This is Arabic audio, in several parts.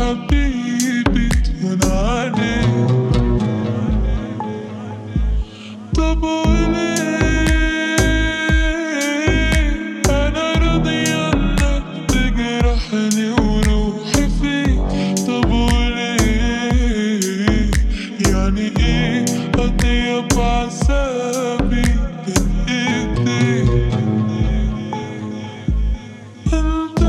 حبيبي تهون عليك. طب وليه أنا راضي عنك تجرحني وروحي فيك؟ طب وليه يعني إيه أطيب عذابي بين إيديك؟ أنت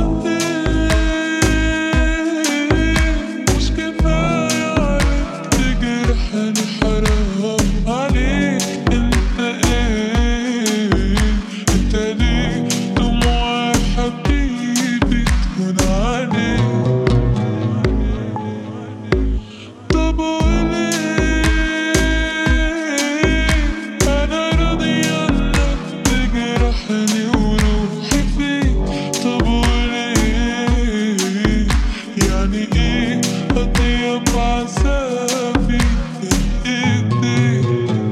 إيه مش كفاية عليك تجرحني؟ حرام عليك. أنت إيه أنت ليه دموع حبيبي تهون عليك؟ طب وليه أنا راضي عنك تجرحني وروحي فيك؟ طب وليه يعني إيه أطيب عذابي بين إيديك؟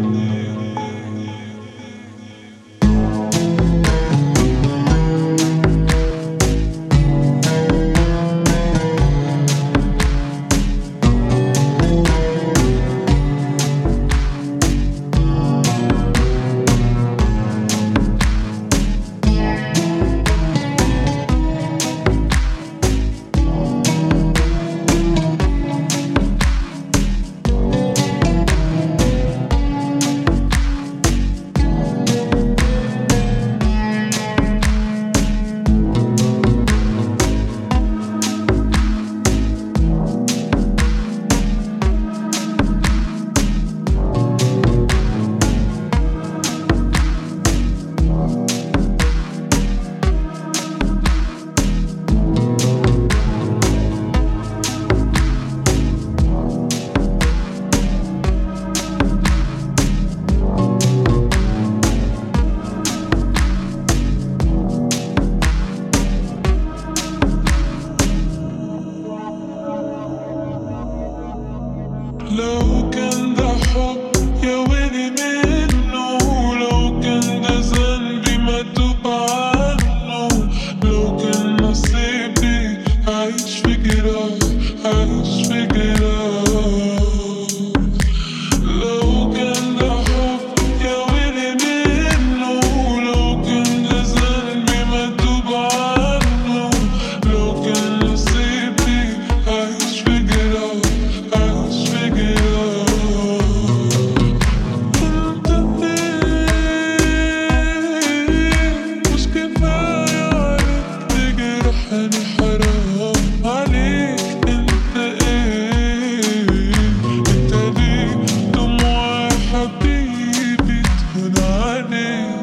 لو كان ده حب يا ويلي منه، لو كان ده ذنبي ما توب عنه، لو كان نصيبي عايش في جراح، عايش في جراح. لو كان ده حب يا ويلي منه، لو كان ده ذنبي ما توب عنه، لو كان نصيبي عايش في جراح، عايش في جراح. أنت إيه مش كفاية عليك تجرحني؟ حرام عليك. أنت إيه أنت ليه دموع حبيبي تهون عليك؟